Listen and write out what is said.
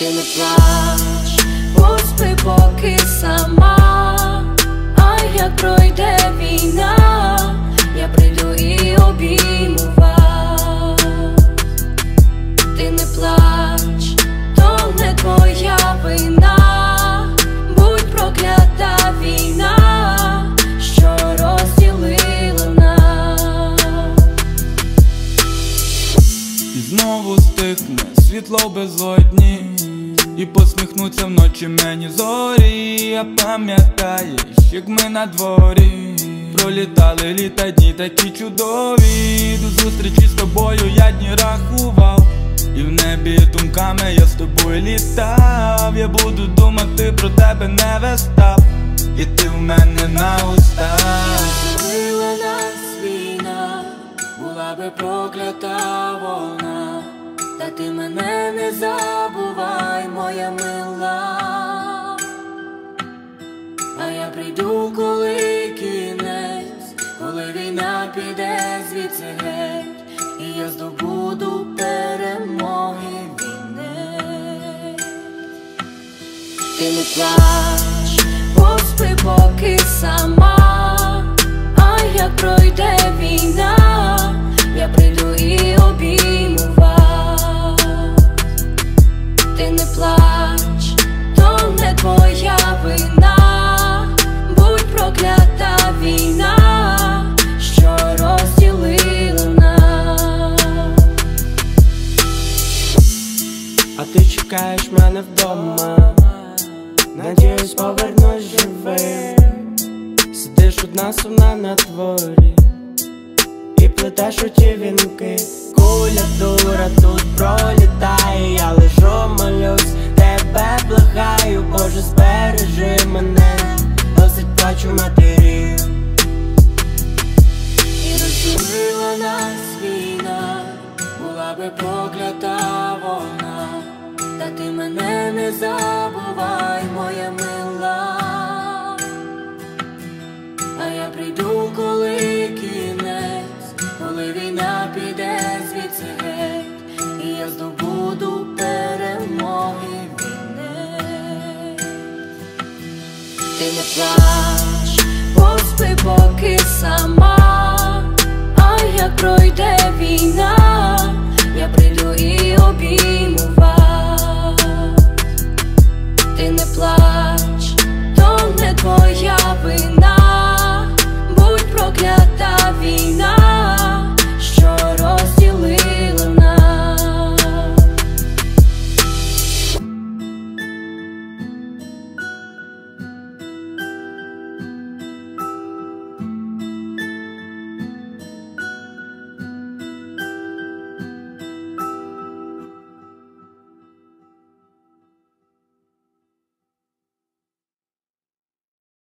Ти не плач, поспи поки сама, а як пройде війна, я прийду і обійму вас. Ти не плач, то не твоя вина, будь проклята війна, що розділила нас. І знову стихне світло в безодні, і посміхнуться вночі мені зорі. Я пам'ятаєш, як ми на дворі пролітали літа, дні такі чудові. До зустрічі з тобою я дні рахував, і в небі думками я з тобою літав. Я буду думати про тебе не вестав, і ти в мене на устах. Розділила нас війна, була би проклята вона, та ти мене не забувай, моя мила. А я прийду, коли кінець, коли війна піде звідси геть, і я здобуду перемоги війни. Ти не плач, поспи поки сама, а як пройде війна, я прийду і обійму вас. Ти не плач, то не твоя вина, будь проклята війна, що розділила нас. А ти чекаєш мене вдома, надіюсь повернусь живим. Сидиш одна сумна на дворі і плетеш у ті вінки. Куля дура тут пролітає, я лежу, молюсь, тебе благаю, Боже, збережи мене, досить плачу матерів. І розділила нас війна, була би проклята вона, та ти мене не забувай, моя мила. А я прийду, коли кінець, коли війна піде звідси геть, і я здобуду перемоги війни. Ти не плач, поспи поки сама, а як пройде війна, я прийду і обійму